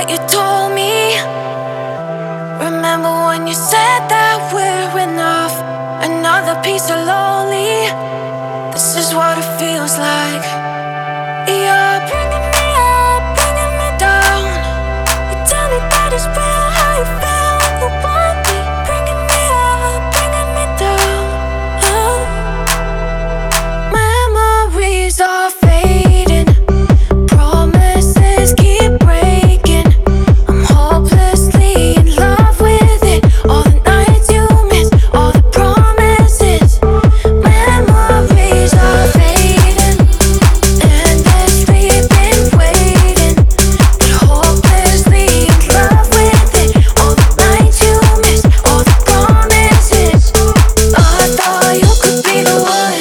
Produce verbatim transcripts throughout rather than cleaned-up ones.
what you told me. Remember when you said that we're enough? Another piece of lonely. This is what it feels like. You're bringing me up, bringing me down. You tell me that it's real how you feel. You want me, bringing me up, bringing me down. Oh. Memories are fading. Promises keep breaking. I'm hopelessly in love with it. All the nights you miss, all the promises. Memories are fading. Endlessly been waiting, but hopelessly in love with it. All the nights you miss, all the promises. I thought you could be the one.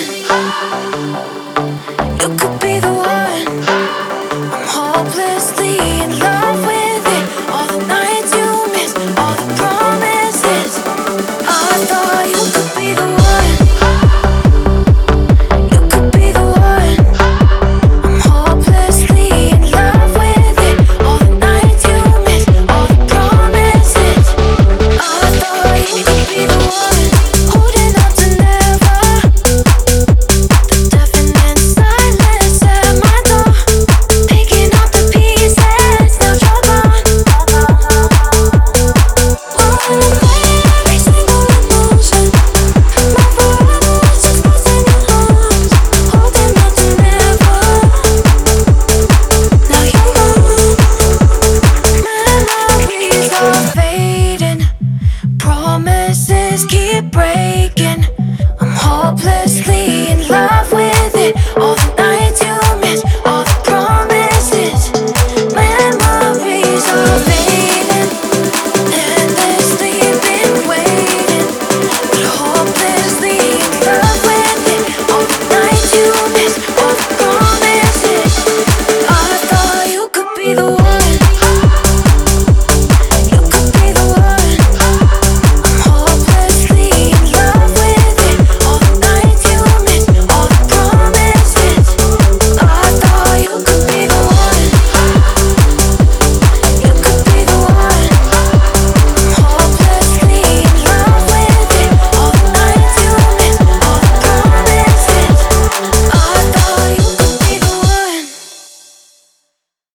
You could be the one. I'm hopelessly in love